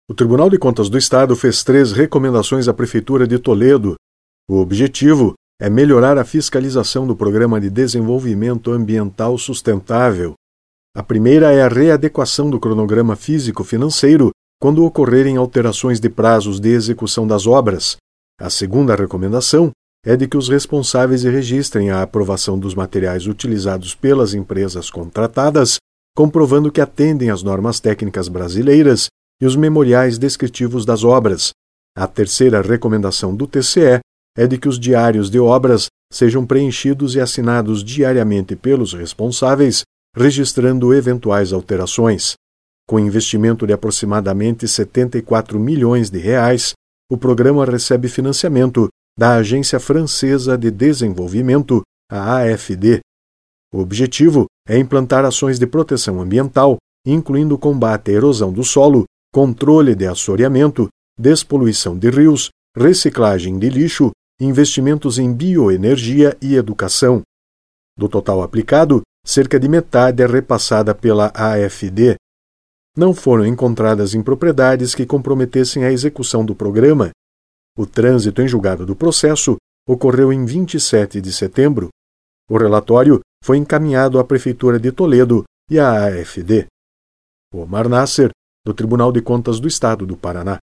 O Tribunal de Contas do Estado fez 3 recomendações à Prefeitura de Toledo. O objetivo é melhorar a fiscalização do Programa de Desenvolvimento Ambiental Sustentável. A primeira é a readequação do cronograma físico-financeiro quando ocorrerem alterações de prazos de execução das obras. A segunda recomendação é de que os responsáveis registrem a aprovação dos materiais utilizados pelas empresas contratadas, comprovando que atendem às normas técnicas brasileiras e os memoriais descritivos das obras. A terceira recomendação do TCE é de que os diários de obras sejam preenchidos e assinados diariamente pelos responsáveis, registrando eventuais alterações. Com investimento de aproximadamente R$ 74 milhões, o programa recebe financiamento da Agência Francesa de Desenvolvimento, a AFD. O objetivo é implantar ações de proteção ambiental, incluindo combate à erosão do solo, controle de assoreamento, despoluição de rios, reciclagem de lixo, investimentos em bioenergia e educação. Do total aplicado, cerca de metade é repassada pela AFD. Não foram encontradas impropriedades que comprometessem a execução do programa. O trânsito em julgado do processo ocorreu em 27 de setembro. O relatório foi encaminhado à Prefeitura de Toledo e à AFD. Omar Nasser, do Tribunal de Contas do Estado do Paraná.